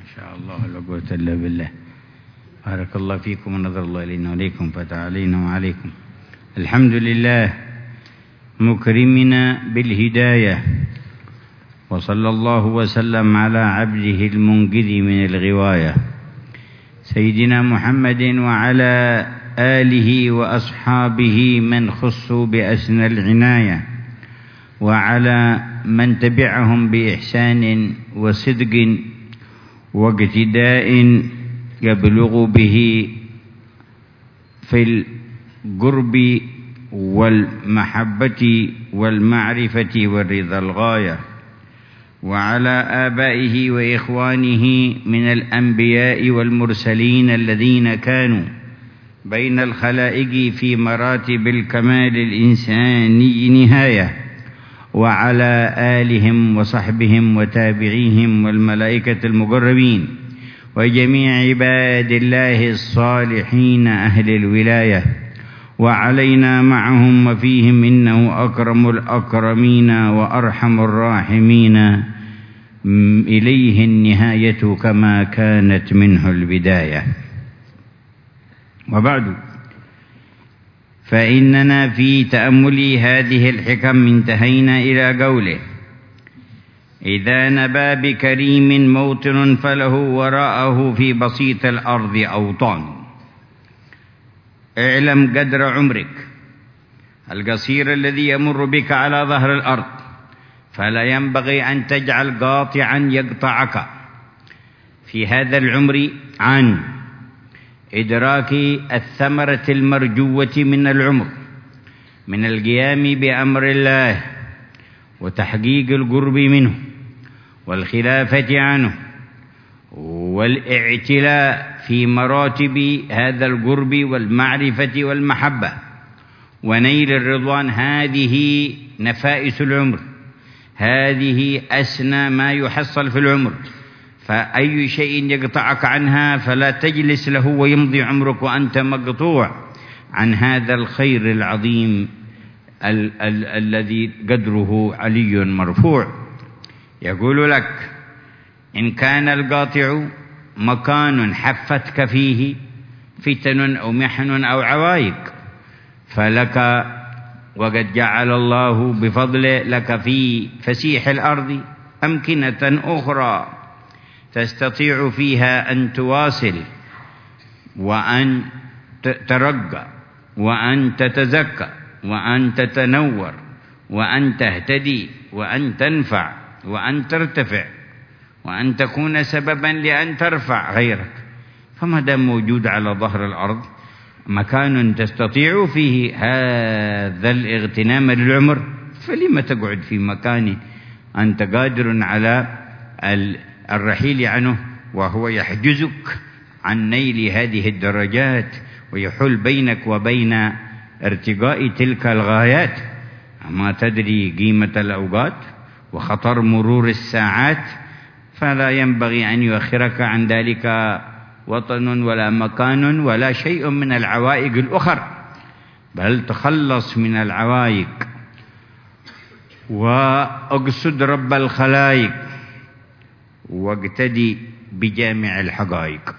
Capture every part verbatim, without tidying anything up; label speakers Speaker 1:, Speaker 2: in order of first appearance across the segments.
Speaker 1: شاء الله لا قوة إلا بالله. بارك الله فيكم ونظر الله إلينا وإليكم فتح علينا وعليكم. الحمد لله مكرمنا بالهداية، وصلى الله وسلم على عبده المنقذ من الغواية سيدنا محمد وعلى آله وأصحابه من خصوا بأسنى العناية، وعلى من تبعهم بإحسان وصدق واقتداء يبلغ به في القرب والمحبة والمعرفة والرضا الغاية، وعلى آبائه وإخوانه من الأنبياء والمرسلين الذين كانوا بين الخلائق في مراتب الكمال الإنساني نهاية، وعلى آلهم وصحبهم وتابعيهم والملائكة المقربين وجميع عباد الله الصالحين أهل الولاية، وعلينا معهم وفيهم، إنه أكرم الأكرمين وأرحم الراحمين، إليه النهاية كما كانت منه البداية. وبعد، فإننا في تأمل هذه الحكم انتهينا إلى قوله: إذا نبى بكريم موطن فله وراءه في بسيط الأرض أوطان. اعلم قدر عمرك القصير الذي يمر بك على ظهر الأرض، فلا ينبغي أن تجعل قاطعا يقطعك في هذا العمر عن إدراك الثمرة المرجوة من العمر، من القيام بأمر الله وتحقيق القرب منه والخلافة عنه والاعتلاء في مراتب هذا القرب والمعرفة والمحبة ونيل الرضوان. هذه نفائس العمر، هذه أسنى ما يحصل في العمر، فأي شيء يقطعك عنها فلا تجلس له ويمضي عمرك وأنت مقطوع عن هذا الخير العظيم ال ال الذي قدره علي مرفوع. يقول لك: إن كان القاطع مكان حفتك فيه فتن أو محن أو عوائق، فلك، وقد جعل الله بفضله لك في فسيح الأرض أمكنة أخرى تستطيع فيها أن تواصل وأن تترقى وأن تتزكى وأن تتنور وأن تهتدي وأن تنفع وأن ترتفع وأن تكون سببا لأن ترفع غيرك. فما دام موجود على ظهر الأرض مكان تستطيع فيه هذا الاغتنام للعمر، فلما تقعد في مكان أنت قادر على الرحيل عنه وهو يحجزك عن نيل هذه الدرجات ويحول بينك وبين ارتقاء تلك الغايات؟ أما تدري قيمة الأوقات وخطر مرور الساعات، فلا ينبغي أن يؤخرك عن ذلك وطن ولا مكان ولا شيء من العوائق الأخر، بل تخلص من العوائق وأقصد رب الخلائق واقتدي بجامع الحقائق.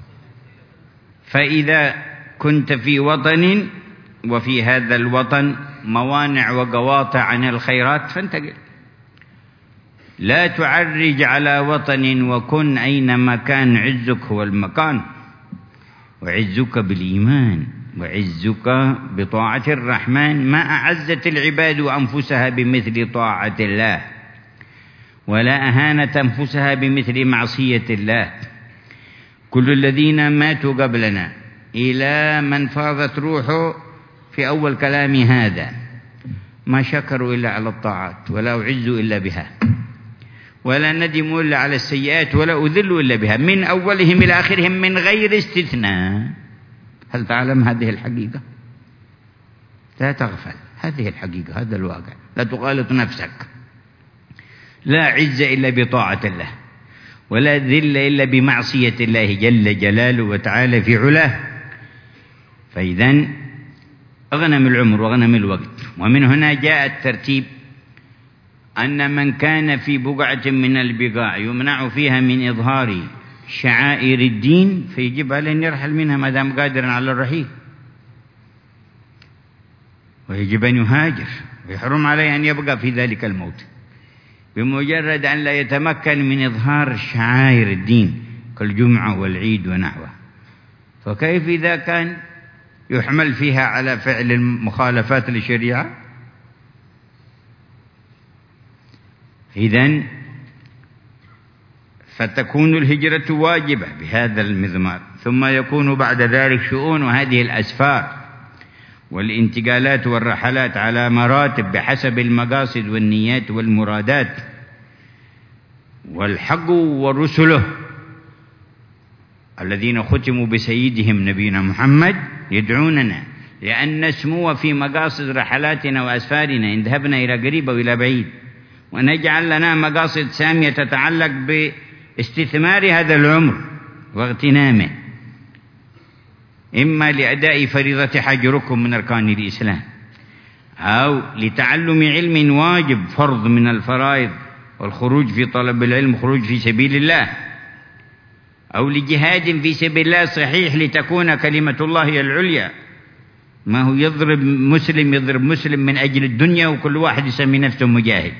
Speaker 1: فإذا كنت في وطن وفي هذا الوطن موانع وقواطع عن الخيرات فانتقل. لا تعرج على وطن، وكن أينما كان عزك هو المكان، وعزك بالإيمان وعزك بطاعة الرحمن. ما أعزت العباد أنفسها بمثل طاعة الله، ولا أهانت أنفسها بمثل معصية الله. كل الذين ماتوا قبلنا إلى من فاضت روحه في أول كلام هذا ما شكروا إلا على الطاعات، ولا أعزوا إلا بها، ولا ندموا إلا على السيئات، ولا أذلوا إلا بها، من أولهم إلى آخرهم من غير استثناء. هل تعلم هذه الحقيقة؟ لا تغفل، هذه الحقيقة، هذا الواقع، لا تغالط نفسك. لا عز إلا بطاعة الله، ولا ذل إلا بمعصية الله جل جلاله وتعالى في علاه. فإذن أغنم العمر وأغنم الوقت. ومن هنا جاء الترتيب أن من كان في بقعة من البقاع يمنع فيها من إظهار شعائر الدين فيجب عليه أن يرحل منها ما دام قادرا على الرحيل، ويجب أن يهاجر، ويحرم عليه أن يبقى في ذلك الموت بمجرد أن لا يتمكن من إظهار شعائر الدين كالجمعة والعيد ونحوه. فكيف إذا كان يحمل فيها على فعل المخالفات للشريعة؟ إذن فتكون الهجرة واجبة بهذا المضمار، ثم يكون بعد ذلك شؤون هذه الأسفار والانتقالات والرحلات على مراتب بحسب المقاصد والنيات والمرادات. والحق ورسله الذين ختموا بسيدهم نبينا محمد يدعوننا لأن نسمو في مقاصد رحلاتنا وأسفارنا إن ذهبنا إلى قريب وإلى بعيد، ونجعل لنا مقاصد سامية تتعلق باستثمار هذا العمر واغتنامه، إما لأداء فريضة حج ركن من أركان الإسلام، أو لتعلم علم واجب فرض من الفرائض والخروج في طلب العلم خروج في سبيل الله، أو لجهاد في سبيل الله صحيح لتكون كلمة الله هي العليا. ما هو يضرب مسلم يضرب مسلم من أجل الدنيا وكل واحد يسمي نفسه مجاهد،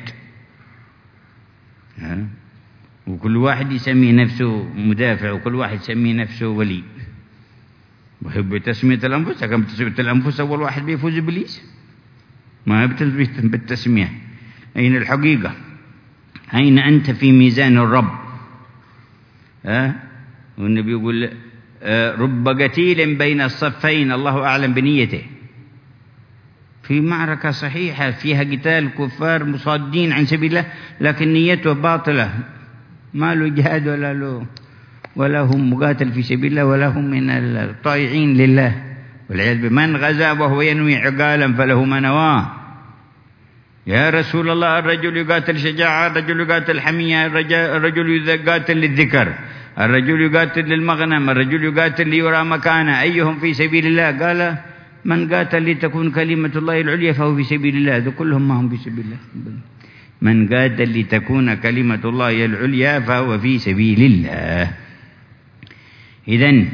Speaker 1: وكل واحد يسمي نفسه مدافع، وكل واحد يسمي نفسه ولي. وهب تسمية الأنفس، كم تسمية الأنفس أول واحد بيفوز إبليس، ما بالتسمية. أين الحقيقة؟ أين أنت في ميزان الرب؟ ها؟ والنبي يقول رب قتيل بين الصفين الله أعلم بنيته. في معركة صحيحة فيها قتال كفار مصادين عن سبيل الله، لكن نيته باطلة، ما له جهاد ولا له ولا هم مقاتل في سبيل الله ولا هم من الطائعين لله والعياذ بالله. من غزا وهو ينوي عقالا فله ما نواه. يا رسول الله الرجل يقاتل شجاعة، الرجل يقاتل حمية، الرجل يقاتل للذكر، الرجل يقاتل للمغنم، الرجل يقاتل ليرى مكانه، أيهم في سبيل الله؟ قال من قاتل لتكون كلمة الله العليا فهو في سبيل الله. هذا كلهم ما هم في سبيل الله. من قاتل لتكون كلمة الله العليا فهو في سبيل الله. إذن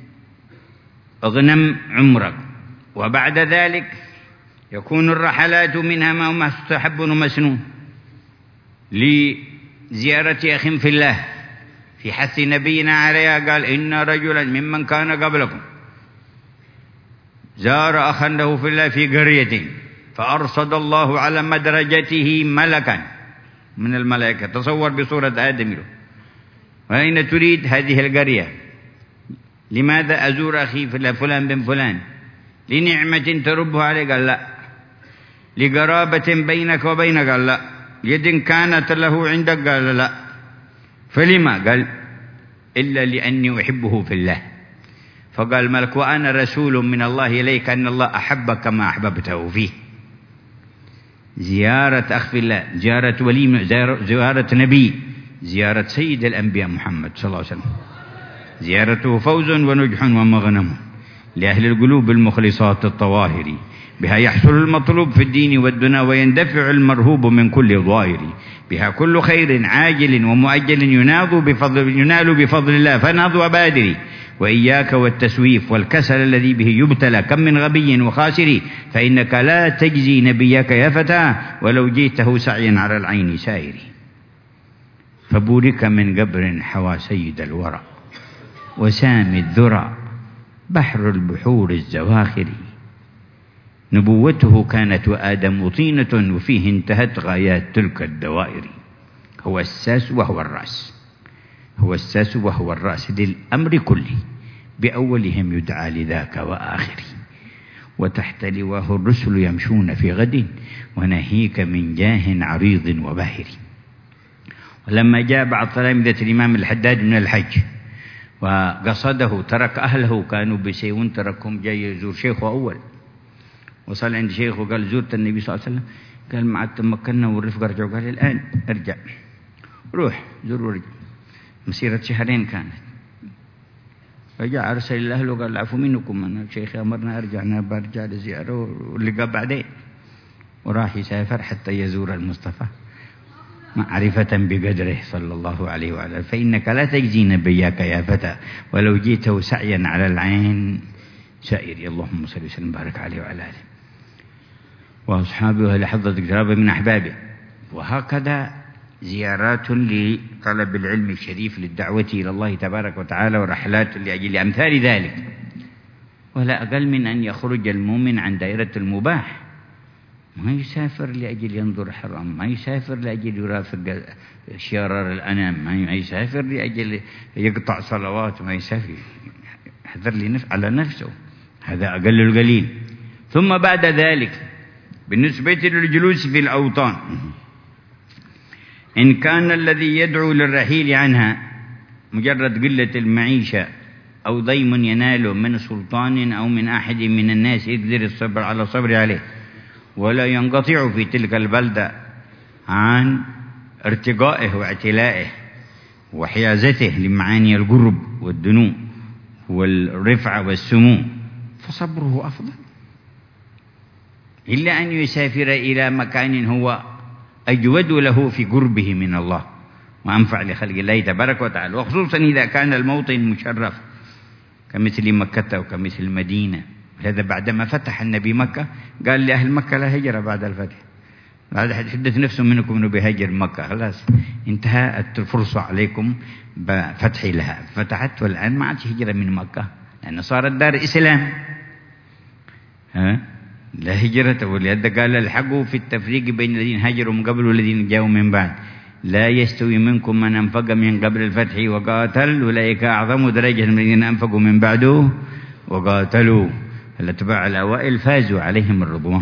Speaker 1: اغنم عمرك. وبعد ذلك يكون الرحلات منها ما هو مستحب ومسنون لزيارة أخ في الله، في حث نبينا عليها قال إن رجلا ممن كان قبلكم زار أخا له في الله في قرية فأرصد الله على مدرجته ملكا من الملائكة، تصور بصورة آدم له، وأين تريد؟ هذه القرية. لماذا أزور أخي فلان بن فلان؟ لنعمة تربه عليه؟ قال لا. لقرابة بينك وبينه؟ قال لا. يد كانت له عندك؟ قال لا. فلما؟ قال إلا لأني أحبه في الله. فقال الملك وأنا رسول من الله إليك أن الله أحبك كما أحببته فيه. زيارة أخ في الله، زيارة ولي، زيارة نبي، زيارة سيد الأنبياء محمد صلى الله عليه وسلم، زيارته فوز ونجح ومغنم لأهل القلوب المخلصات الطواهر، بها يحصل المطلوب في الدين والدنيا ويندفع المرهوب من كل ظاهر، بها كل خير عاجل ومؤجل ينال بفضل, ينال بفضل الله فنهض وبادري، وإياك والتسويف والكسل الذي به يبتلى، كم من غبي وخاسر، فإنك لا تجزي نبيك يا فتى ولو جئته سعيا على العين سائر. فبورك من قبر حوى سيد الورى وسامي الذرى بحر البحور الزواخر، نبوته كانت وآدم طينة وفيه انتهت غايات تلك الدوائر. هو الساس وهو الرأس، هو الساس وهو الرأس للأمر كله، بأولهم يدعى لذاك وآخر، وتحت لواه الرسل يمشون في غد وناهيك من جاه عريض وباهر. ولما جاء بعض تلامذة الإمام الحداد من الحج وقصده ترك أهله كانوا بسيون تركهم جاي يزور شيخه أول، وصل عند شيخه قال زرت النبي صلى الله عليه وسلم، قال ما عاد تمكنا والرفقة رجعوا، قال الآن ارجع روح زر ورجع. مسيرة شهرين كانت، رجع أرسل الأهل وقال العفو منكم، أنا الشيخ أمرنا أرجع، أنا برجع لزيارة واللقاء بعدين، وراح يسافر حتى يزور المصطفى. معرفة بقدره صلى الله عليه وعلى، فإنك لا تجزي نبيك يا فتى ولو جئته سعيا على العين سائر. اللهم صل وسلم وبارك عليه وعلى آله وأصحابه لحظة اقتراب من أحبابه. وهكذا زيارات لطلب العلم الشريف للدعوة إلى الله تبارك وتعالى، ورحلات لأجل أمثال ذلك. ولا أقل من أن يخرج المؤمن عن دائرة المباح، ما يسافر لأجل ينظر حرام، ما يسافر لأجل يرافق شرار الأنام، ما يسافر لأجل يقطع صلوات، ما يسافر يحذر لنفس على نفسه، هذا أقل القليل. ثم بعد ذلك بالنسبة للجلوس في الأوطان، إن كان الذي يدعو للرحيل عنها مجرد قلة المعيشة أو ضيم يناله من سلطان أو من أحد من الناس يقدر الصبر على الصبر عليه ولا ينقطع في تلك البلدة عن ارتقائه واعتلائه وحيازته لمعاني القرب والدنو والرفعة والسمو، فصبره أفضل، إلا أن يسافر إلى مكان هو أجود له في قربه من الله وأنفع لخلق الله تبارك وتعالى، وخصوصا إذا كان الموطن مشرف كمثل مكة وكمثل المدينة. هذا بعدما فتح النبي مكة قال لأهل مكة لا هجرة بعد الفتح، بعد حدث نفسه منكم أنه بيهاجر مكة، خلاص انتهت الفرصة عليكم بفتح لها، فتحت والآن ما عادش هجرة من مكة لأن صارت دار إسلام، ها لا هجرة. ولهذا قال الحق في التفريق بين الذين هاجروا من قبل والذين جاءوا من بعد، لا يستوي منكم من أنفق من قبل الفتح وقاتل أولئك أعظم درجة من الذين أنفقوا من بعده وقاتلوا، الأتباع الأوائل فازوا عليهم الرضوان.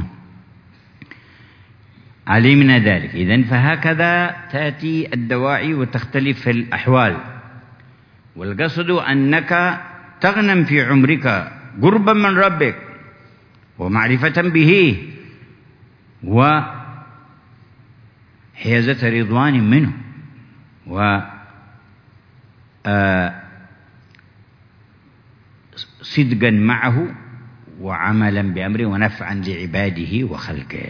Speaker 1: علمنا ذلك. إذن فهكذا تأتي الدواعي وتختلف الأحوال، والقصد أنك تغنم في عمرك قربا من ربك ومعرفة به وحيازة رضوان منه وصدقا معه وعملا بأمره ونفعا لعباده وخلقه.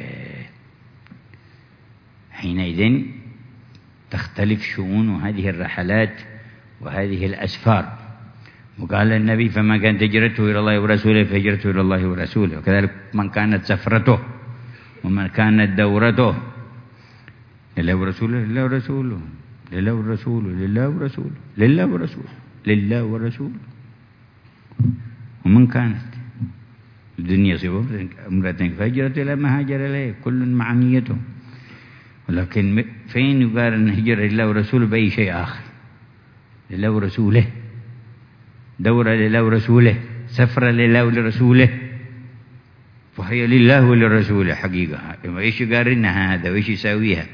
Speaker 1: حينئذ تختلف شؤون هذه الرحلات وهذه الأسفار. وقال النبي فما كانت هجرته إلى الله ورسوله فهجرته إلى الله ورسوله، وكذلك من كانت سفرته ومن كانت دورته لله ورسوله لله ورسوله لله ورسوله لله ورسوله لله ورسوله لله ورسوله. ومن كانت الدنيا صبر امرأة فهجرت إلى ما هاجر إليه، كل مع نيته. ولكن فين يقارن هجرة لله ورسوله بأي شيء آخر؟ لله ورسوله، دورة لله ورسوله، سفرة لله ولرسوله، فهي لله ولرسوله حقيقة. وإيش يقارنها هذا وإيش يساويها؟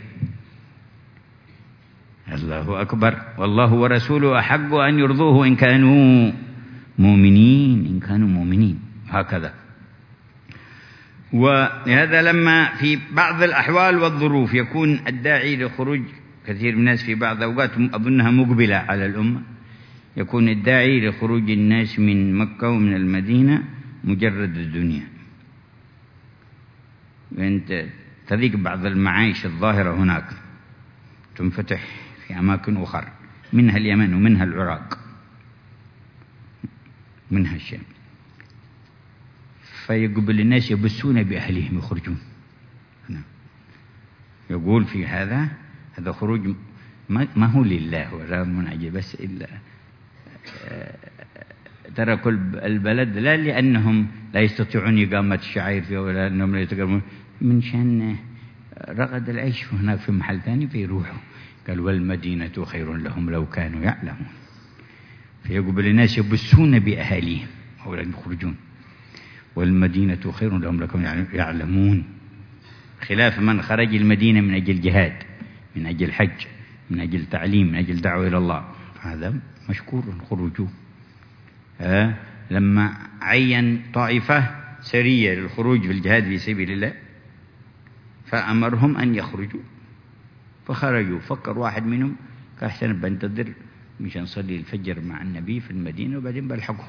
Speaker 1: الله أكبر. والله ورسوله أحق أن يرضوه إن كانوا مؤمنين، إن كانوا مؤمنين. هكذا. ولهذا لما في بعض الأحوال والظروف يكون الداعي لخروج كثير من الناس في بعض الأوقات أظنها مقبلة على الأمة، يكون الداعي لخروج الناس من مكة ومن المدينة مجرد الدنيا، وأنت تضيق بعض المعايش الظاهرة هناك تنفتح في أماكن أخرى، منها اليمن ومنها العراق منها الشام، فيقبل الناس يبسون بأهلهم يخرجون. يقول في هذا هذا خروج ما هو لله ولا من أجل بس إلا تركوا البلد لا لأنهم لا يستطيعون إقامة الشعائر فيه ولا أنهم لا يتقربون، من شأن رغد العيش هناك في محل ثاني فيروحوا. قال والمدينة خير لهم لو كانوا يعلمون. فيقبل الناس يبسون بأهاليهم ولا يخرجون، والمدينة خير لهم لو كانوا يعلمون، خلاف من خرج المدينة من أجل جهاد، من أجل حج، من أجل تعليم، من أجل دعوة إلى الله، هذا مشكور خروجه. آه لما عين طائفة سرية للخروج في الجهاد في سبيل الله فأمرهم أن يخرجوا، فخرجوا. فكر واحد منهم كأحسن بنتظر مش نصلي الفجر مع النبي في المدينة وبعدين بلحقهم.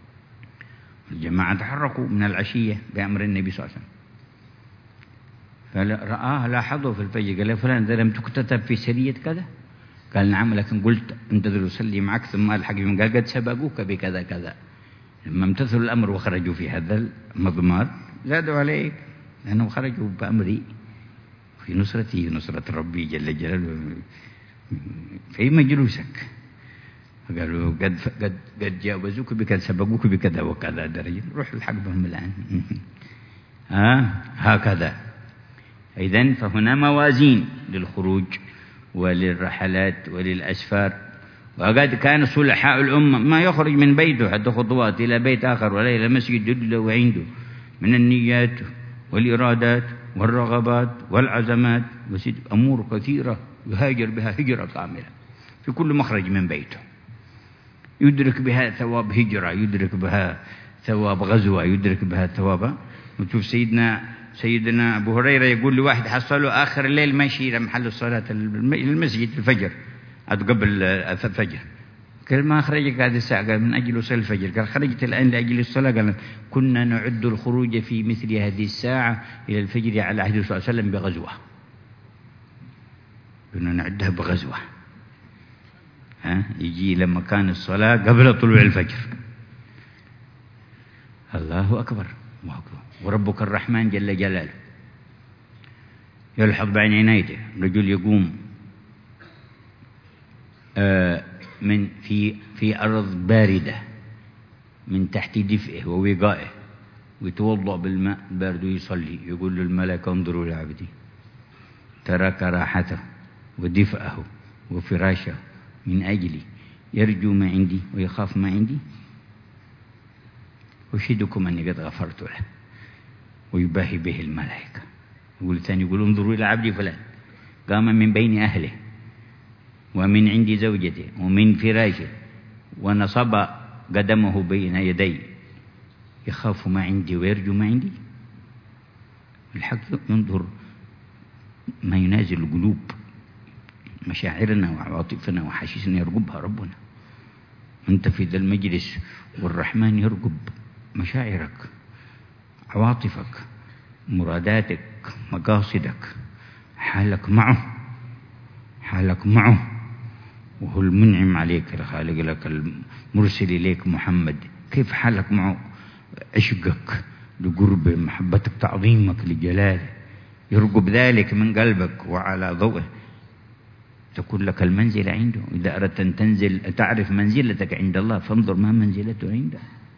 Speaker 1: الجماعة تحركوا من العشية بأمر النبي صلى الله عليه وسلم، قال رآه لاحظه في الفجر، قال له فلان إذا لم تكتتب في سرية كذا؟ قال نعم، لكن قلت انتظر أصلي معك ثم ألحق بهم. قال قد سبقوك بكذا كذا. لما امتثلوا الأمر وخرجوا في هذا المضمار زادوا عليك، لأنهم خرجوا بأمري في نصرتي، نصرة ربي جل جلاله في مجلوسك. قالوا قد قد قد جاوزوك بكذا، سبقوك بكذا وكذا درجة، روح الحق بهم الآن. ها هكذا. إذن فهنا موازين للخروج وللرحلات وللأسفار. وقد كان صلحاء الأمة ما يخرج من بيته حتى خطوات إلى بيت آخر ولا إلى مسجد إلا وعنده من النيات والإرادات والرغبات والعزمات أمور كثيرة يهاجر بها هجرة كاملة في كل مخرج من بيته، يدرك بها ثواب هجرة، يدرك بها ثواب غزوة، يدرك بها ثواب. وتشوف سيدنا سيدنا أبو هريرة يقول لواحد حصله آخر الليل ماشي إلى محل الصلاة المسجد الفجر قبل الفجر، قال ما خرجك هذه الساعة؟ قال من أجل صلاة الفجر. قال خرجت الآن لأجل الصلاة. قال كنا نعد الخروج في مثل هذه الساعة إلى الفجر على عهد صلى الله عليه وسلم بغزوة، كنا نعدها بغزوة. ها يجي لما كان الصلاة قبل طلوع الفجر. الله أكبر. الله أكبر. وربك الرحمن جل جلاله يلحظ بعين عنايته رجل يقوم آه من في في أرض باردة من تحت دفئه ووقائه ويتوضأ بالماء البارد ويصلي، يقول للملائكة انظروا لعبدي ترك راحته ودفئه وفراشه من أجلي، يرجو ما عندي ويخاف ما عندي، أشهدكم أني قد غفرت له. ويباهي به الملائكة. يقول الثاني يقول انظروا إلى عبدي فلان قام من بين أهله ومن عند زوجته ومن فراشه ونصب قدمه بين يدي، يخاف ما عندي ويرجو ما عندي. الحق ينظر ما ينازل القلوب، مشاعرنا وعواطفنا وحشيشنا يرقبها ربنا. أنت في ذا المجلس والرحمن يرقب مشاعرك، عواطفك، مراداتك، مقاصدك، حالك معه، حالك معه. وهو المنعم عليك الخالق لك المرسل إليك محمد، كيف حالك معه؟ عشقك لقربه، محبتك، تعظيمك لجلاله، يرقب ذلك من قلبك وعلى ضوءه تكون لك المنزلة عنده. إذا أردت أن تنزل تعرف منزلتك عند الله فانظر ما منزلته عنده،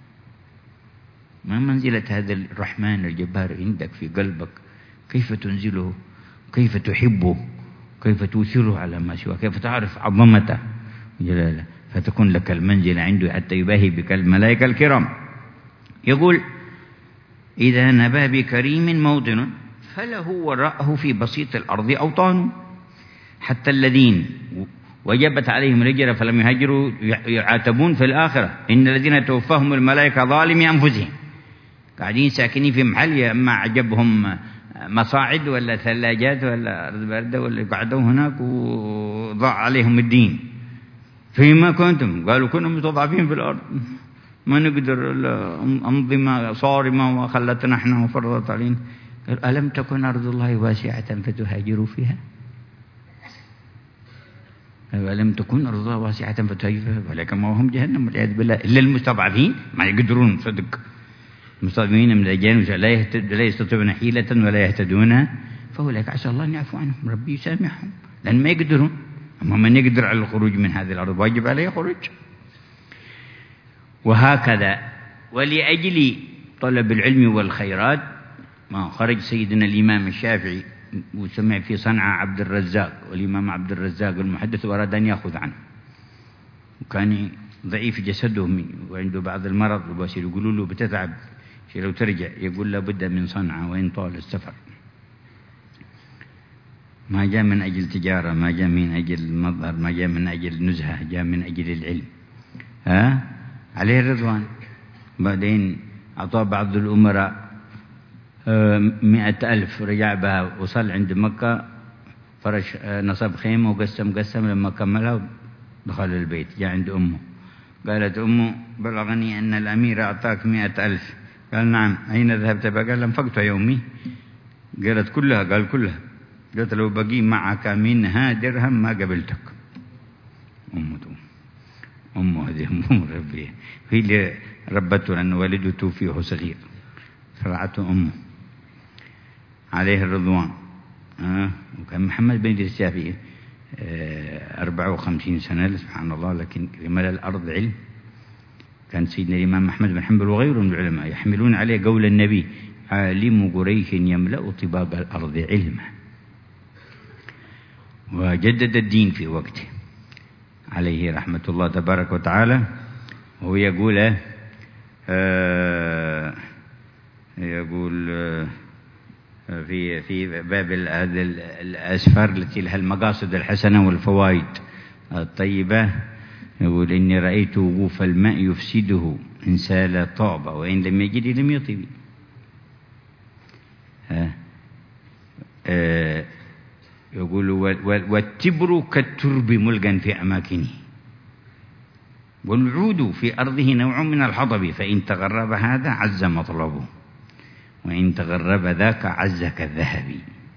Speaker 1: ما منزلة هذا الرحمن الجبار عندك في قلبك، كيف تنزله، كيف تحبه، كيف توثره على ما سواه، كيف تعرف عظمته جلاله، فتكون لك المنزلة عنده حتى يباهي بك الملائكة الكرام. يقول إذا نبى بكريم موطن فله وراءه في بسيط الأرض أوطان، حتى الذين وجبت عليهم الهجرة فلم يهاجروا يعاتبون في الآخرة. إن الذين توفاهم الملائكة ظالمي أنفسهم، قاعدين ساكنين في محل يا إما عجبهم مصاعد ولا ثلاجات ولا أرض باردة ولا قعدوا هناك وضاع عليهم الدين. فيما كنتم؟ قالوا كنا مستضعفين في الأرض ما نقدر أنظمة صارمة وخلتنا احنا وفرضت علينا. قال ألم تكن أرض الله واسعة فتهاجروا فيها؟ ألم تكن أرض الله واسعة فتهاجروا فيها؟ ولكن ما هم جهنم والعياذ بالله. إلا المستضعفين ما يقدرون صدق، المستضعفين من الرجال لا يستطيعون حيلة ولا يهتدون، فأولئك عسى الله أن يعفو عنهم، ربي يسامحهم لأن ما يقدرون. أما من يقدر على الخروج من هذه الأرض واجب عليه خروج. وهكذا ولأجل طلب العلم والخيرات ما خرج سيدنا الإمام الشافعي وسمع في صنعاء عبد الرزاق، والإمام عبد الرزاق المحدث وأراد أن يأخذ عنه، وكان ضعيف جسده وعنده بعض المرض وبصير يقولوا له بتتعب لو ترجع، يقول لابد من صنعاء وإن طال السفر. ما جاء من أجل تجارة، ما جاء من أجل المظهر، ما جاء من أجل نزهة، جاء من أجل العلم. ها عليه الرضوان. بعدين أعطى بعض الأمراء مئة ألف رجع بها، وصل عند مكة فرش نصب خيمة وقسم قسم، لما كملها دخل البيت جاء عند أمه، قالت أمه بلغني أن الأمير أعطاك مئة ألف. قال نعم، أين ذهبت؟ قال انفقت يومي، قالت كلها، قال كلها. قالت لو بقي معك منها درهم ما قبلتك. أمه أمه هذه أمه ربيه، هي اللي ربته لأن والده توفي وهو صغير، فرعته أمه عليه الرضوان. آه. وكان محمد بن إدريس الشافعي آه أربعة وخمسين سنة سبحان الله، لكن ملأ الأرض علم. كان سيدنا الإمام أحمد بن حنبل وغيره من العلماء يحملون عليه قول النبي: عالم قريش يملأ طباب الأرض علما. وجدد الدين في وقته عليه رحمة الله تبارك وتعالى. وهو يقول آه يقول آه في في باب هذه الأسفار التي لها المقاصد الحسنة والفوائد الطيبة، يقول: إني رأيت وقوف الماء يفسده إن سال طاب وإن لم يجد لم يطب. آه آه يقول: والتبر كالترب ملقا في أماكنه، والعود في أرضه نوع من الحطب، فإن تغرب هذا عز مطلبه وإن تغرب ذاك عز كالذهب.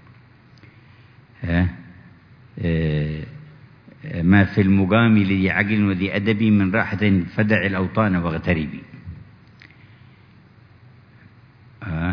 Speaker 1: آه آه ما في المقام لذي عقل وذي أدب من راحة فدع الأوطان واغتربي. آه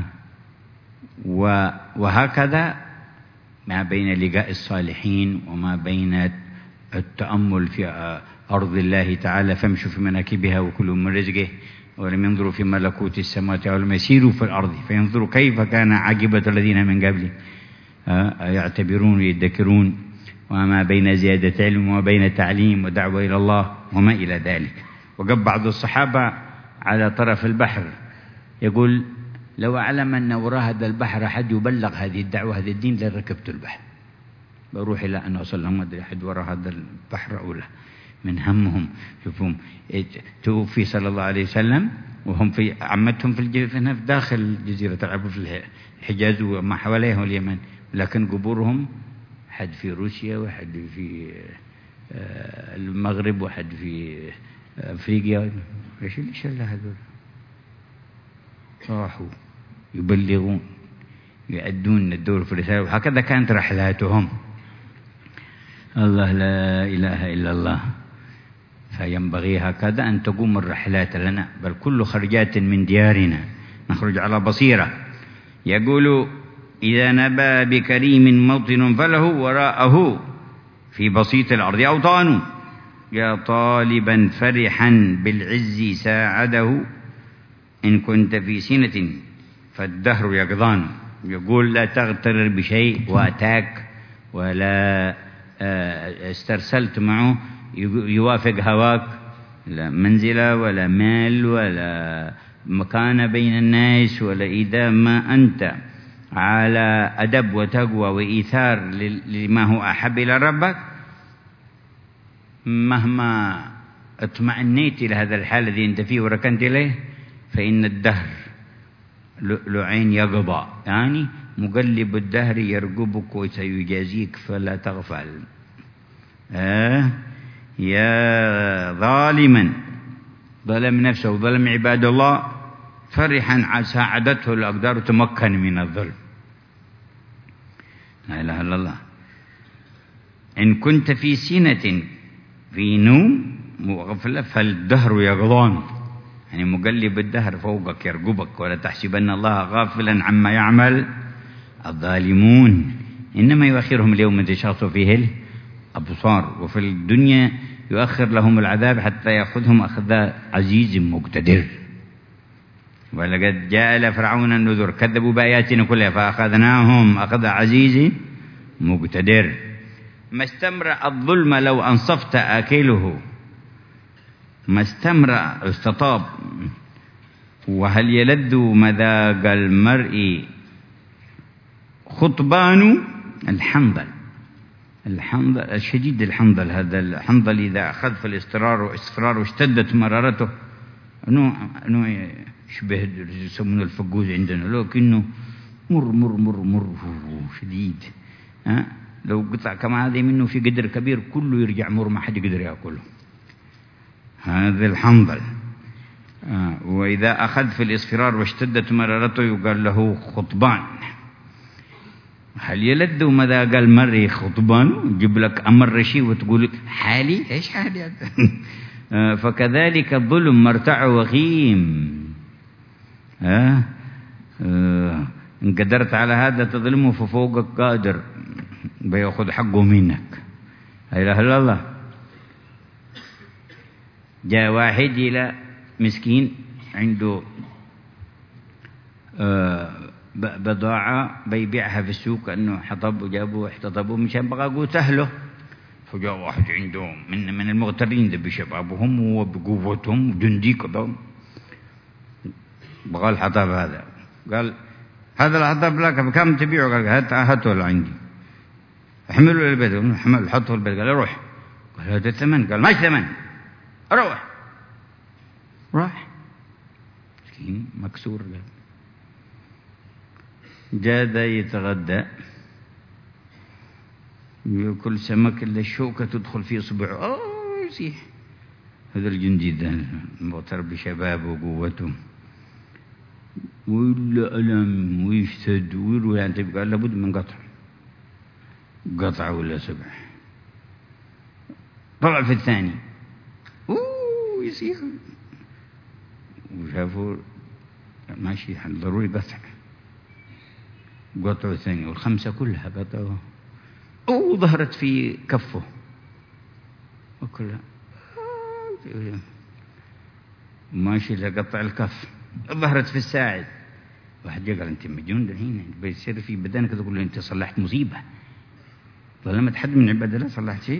Speaker 1: وهكذا ما بين لقاء الصالحين وما بين التأمل في أرض الله تعالى: فامشوا في مناكبها وكلوا من رزقه ولم ينظروا في ملكوت السماوات ولم يسيروا في الأرض فينظروا كيف كان عاقبة الذين من قبلهم يعتبرون ويذكرون. وما بين زيادة علم وما بين تعليم ودعوة إلى الله وما إلى ذلك. وقف بعض الصحابة على طرف البحر يقول: لو أعلم أن وراء هذا البحر أحد يبلغ هذه الدعوة هذا الدين لركبت البحر، بروح إلى أن أوصل لهم، ما أدري أحد وراء هذا البحر أو لا، من همهم. شوفهم توفي صلى الله عليه وسلم وهم في عمتهم في داخل جزيرة العرب في الحجاز وما حواليها اليمن، لكن قبورهم حد في روسيا وحد في المغرب وحد في أفريقيا. إيش اللي شل هذول؟ راحوا يبلغون يؤدون الدور في الرسالة، وهكذا كانت رحلاتهم. الله لا إله إلا الله. فينبغي هكذا أن تقوم الرحلات لنا، بل كل خرجات من ديارنا نخرج على بصيرة. يقول: إذا نبى بكريم موطن فله وراءه في بسيط الأرض أوطان، يا طالبا فرحا بالعز ساعده إن كنت في سنة فالدهر يقضان. يقول: لا تغترر بشيء وأتاك ولا استرسلت معه يوافق هواك، لا منزلة ولا مال ولا مكان بين الناس، ولا إذا ما أنت على أدب وتقوى وإيثار لما هو أحب إلى ربك، مهما اطمأنيت إلى هذا الحال الذي أنت فيه وركنت إليه، فإن الدهر لعين يقضى، يعني مقلب الدهر يرقبك وسيجازيك فلا تغفل. آه يا ظالما ظلم نفسه وظلم عباد الله فرحا ساعدته الأقدار تمكن من الظلم. لا إله إلا الله. إن كنت في سنة في نوم وغفلة فالدهر يقضان، يعني مقلب الدهر فوقك يرقبك. ولا تحسبن الله غافلا عما يعمل الظالمون، إنما يؤخرهم ليوم تشخص فيه الأبصار، وفي الدنيا يؤخر لهم العذاب حتى يأخذهم أخذ عزيز مقتدر. ولقد جاء إلى فرعون النذر كذبوا بآياتنا كلها فأخذناهم أخذ عزيز مقتدر. ما استمرأ الظلم لو أنصفت آكله، ما استمرأ استطاب. وهل يلذ مذاق المرء خطبان الحنظل، الحنظل الشديد الحنظل، هذا الحنظل إذا أخذ في الاسترار واستفرار واشتدت مرارته نوع نوع يشبه يسمونه الفقوز عندنا، لكنه مر مر مر مر شديد. ها لو قطع كما هذه منه في قدر كبير كله يرجع مر، ما حد يقدر يأكله. هذا الحنظل. آه. وإذا أخذ في الاصفرار واشتدت مرارته يقال له خطبان. هل يلد وماذا قال مري خطبان يجيب لك أمر شيء وتقول حالي إيش حالي فكذلك الظلم مرتع وخيم. ها أه؟ إن قدرت على هذا تظلمه ففوقك قادر بيأخذ حقه منك. لا إله إلا الله. جاء واحد إلى مسكين عنده أه بضاعة بيبيعها في السوق أنه حطب وجابوا احتطبوا مشان بقى قوت أهله. فجاء واحد عنده من من المغترين ده بشبابهم وبقوتهم جندي كذا بقى الحطب هذا. قال هذا الحطب لك بكم تبيعه؟ قال هات هاته لعندي احمله للبيت. حمل حطه البيت. قال روح. قال هذا الثمن. قال ما ثمن روح. راح مسكين مكسور. قال جاء ذا يتغدى يأكل سمك إلا الشوكة تدخل في إصبعه أوه يسيح. هذا الجندي ذا المغتر بشبابه وقوته ولا ألم ويشتد ويروي. يعني قال لابد من قطع قطع ولا سبع. طلع في الثاني أوه يسيح وشافوا ماشي ضروري قطع. قطعوا الثاني والخمسة كلها قطعوها. أو ظهرت في كفه وكلها ماشي لقطع الكف. ظهرت في الساعد. واحد قال أنت مجنون الحين بيصير في بدنك تقول له أنت صلحت مصيبة. طالما تحد من عباد الله صلحت شيء.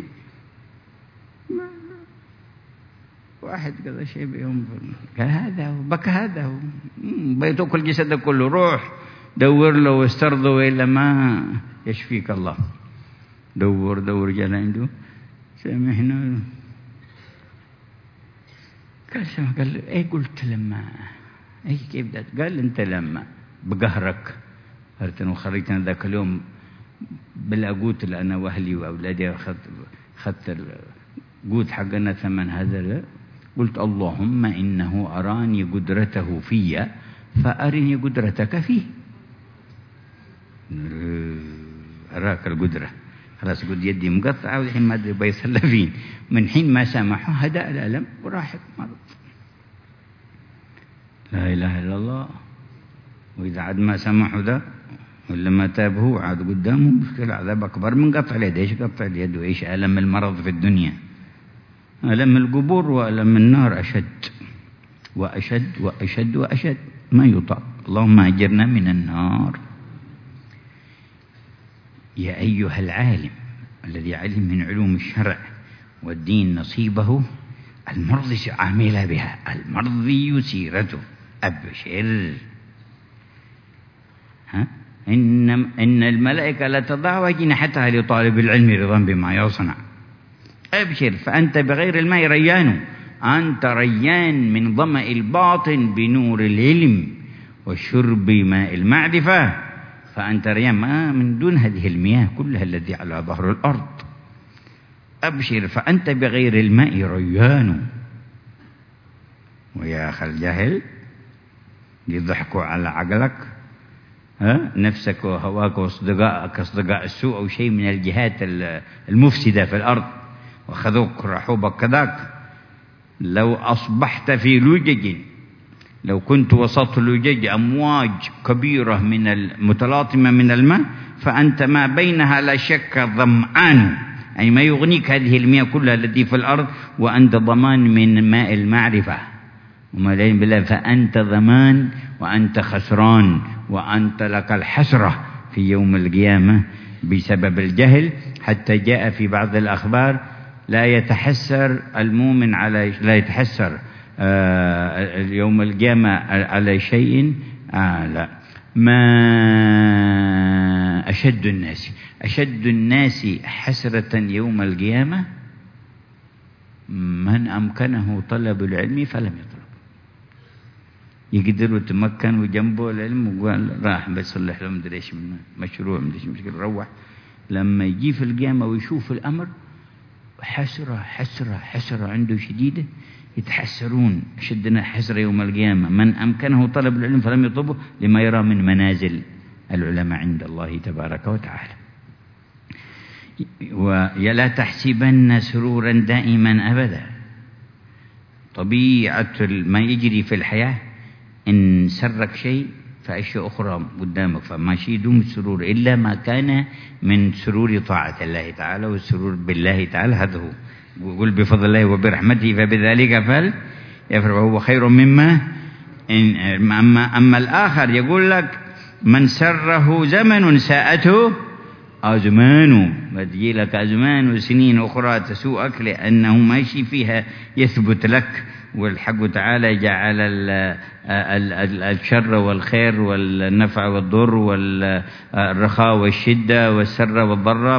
Speaker 1: واحد كذا شيء بيوم قال هذا وبكى هذا بيتوكل جسده كله. روح دور له واسترضه وإلا ما يشفيك الله. دور دور جاء عنده سامحنا. قال سامح. قال له ايه قلت لما ايه كيف ده؟ قال انت لما بقهرك هرتن وخرجتنا ذاك اليوم بالقوت اللي انا واهلي واولادي اخذت اخذت القوت حقنا ثمن هذا لا. قلت اللهم انه اراني قدرته في فارني قدرتك فيه. أراك القدرة خلاص قد يدي مقطعة والحين ما أدري بيصلى فين. من حين ما سامحه هدأ الألم وراحت مرض. لا إله إلا الله. وإذا عاد ما سامحه ده ولا ما تابه عاد قدامه مشكلة عذاب أكبر من قطع اليد. إيش قطع اليد وإيش ألم المرض في الدنيا؟ ألم القبور وألم النار أشد وأشد وأشد وأشد ما يطاق. اللهم أجرنا من النار. يا أيها العالم الذي علم من علوم الشرع والدين نصيبه المرضي عامل بها المرضي سيرته أبشر. ها إن إن الملائكة لا تضع أجنحتها لطالب العلم رضا بما يصنع. أبشر فأنت بغير الماء ريان. أنت ريان من ظمأ الباطن بنور العلم والشرب ماء المعرفة. فأنت ريان ما من دون هذه المياه كلها التي على ظهر الأرض. أبشر فأنت بغير الماء ريان. ويا أخي الجاهل يضحكوا على عقلك ها نفسك وهواك واصدقائك اصدقاء السوء أو شيء من الجهات المفسدة في الأرض وخذوك رحوبك كذاك. لو أصبحت في لجج لو كنت وسط لجج أمواج كبيرة من المتلاطمة من الماء فأنت ما بينها لا شك ظمآن. أي ما يغنيك هذه المياه كلها التي في الأرض وأنت ضمان من ماء المعرفة. وما دين بالله فأنت ضمان وأنت خسران وأنت لك الحسرة في يوم القيامة بسبب الجهل. حتى جاء في بعض الأخبار لا يتحسر المؤمن على لا يتحسر آه يوم القيامة على شيء آه لا ما أشد الناس أشد الناس حسرة يوم القيامة من أمكنه طلب العلم فلم يطلب. يقدر يتمكن وجنبه العلم وقال راح بيصلح له مدري ايش من مشروع مدري ايش مشكلة روح. لما يجي في القيامة ويشوف الأمر حسرة حسرة حسرة عنده شديدة. يتحسرون أشدنا حسرة يوم القيامة من أمكنه طلب العلم فلم يطلبه لما يرى من منازل العلماء عند الله تبارك وتعالى. ولا تحسبن سرورا دائما أبدا. طبيعة ما يجري في الحياة إن سرك شيء فأشياء أخرى قدامك، فما شيء دوم السرور إلا ما كان من سرور طاعة الله تعالى والسرور بالله تعالى. هذا هو يقول بفضل الله وبرحمته فبذلك فليفرح وهو خير مما إن أما, أما الآخر يقول لك من سره زمن ساءته أزمان، بتجي لك أزمان وسنين أخرى تسوءك لأنه ماشي فيها يثبت لك. والحق تعالى جعل الشر والخير والنفع والضر والرخاء والشدة والسر والضر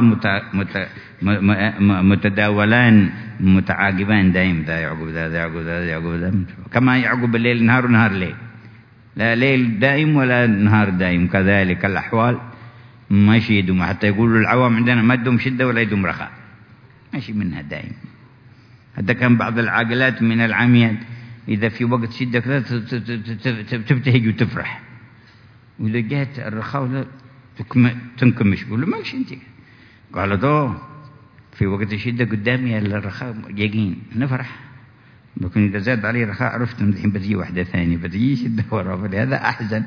Speaker 1: متداولان متعاقبان دائم، ذا يعقب ذا ذا يعقب ذا يعقب ذا، كما يعقب الليل نهار ونهار ليل، لا ليل دائم ولا نهار دائم. كذلك الأحوال ماشي يدوم، حتى يقولوا العوام عندنا ما يدوم شدة ولا يدوم رخاء، ماشي منها دائم. حتى كان بعض العاقلات من العاميات إذا في وقت شدة كذا تبتهج وتفرح، وإذا جاءت الرخاء تنكمش، يقول له ماشي أنت. قالت أوه في وقت الشدة قدامي الرخاء يقين نفرح، لكن إذا زاد علي رخاء عرفت أن الحين بتجي واحدة ثانية بتجي شدة وراء، فلهذا أحزن.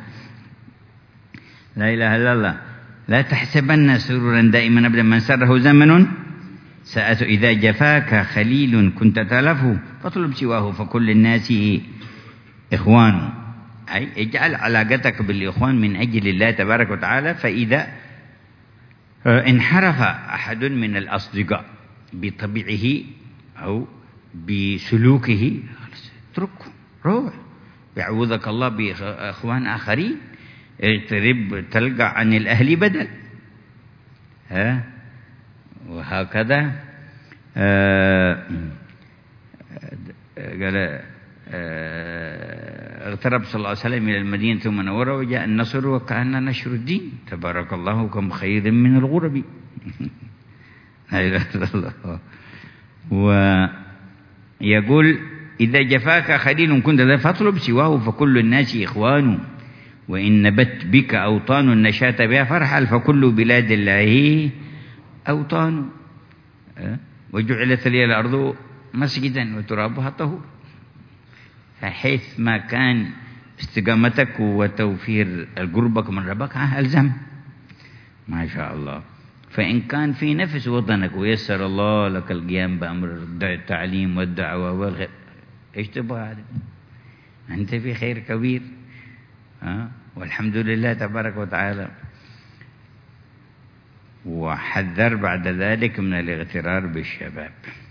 Speaker 1: لا إله إلا الله. لا تحسبن سرورا دائما أبدا من سره زمن ساءته إذا جفاك خليل كنت تلفه فاطلب سواه فكل الناس إخوان. أي اجعل علاقتك بالإخوان من أجل الله تبارك وتعالى. فإذا انحرف أحد من الأصدقاء بطبيعه أو بسلوكه اتركه، روح، يعوذك الله بإخوان آخرين، اقترب تلقى عن الأهل بدل. ها وهكذا آه قال آه اغترب صلى الله عليه وسلم إلى المدينة المنورة وجاء النصر وكأن نشر الدين تبارك الله كم خير من الغرب. لا إله إلا الله. ويقول إذا جفاك خليل كنت ذا فاطلب سواه فكل الناس إخوان، وإن نبت بك أوطان نشأت بها فرحل فكل بلاد الله أوطان. وجعلت لي الأرض مسجدا وترابها طهور. فحيث ما كان استقامتك وتوفير قربك من ربك ألزم ما شاء الله. فإن كان في نفس وطنك ويسر الله لك القيام بأمر التعليم والدعوة والغير، إيش تبغى هذا؟ أنت في خير كبير. ها والحمد لله تبارك وتعالى. وحذر بعد ذلك من الاغترار بالشباب.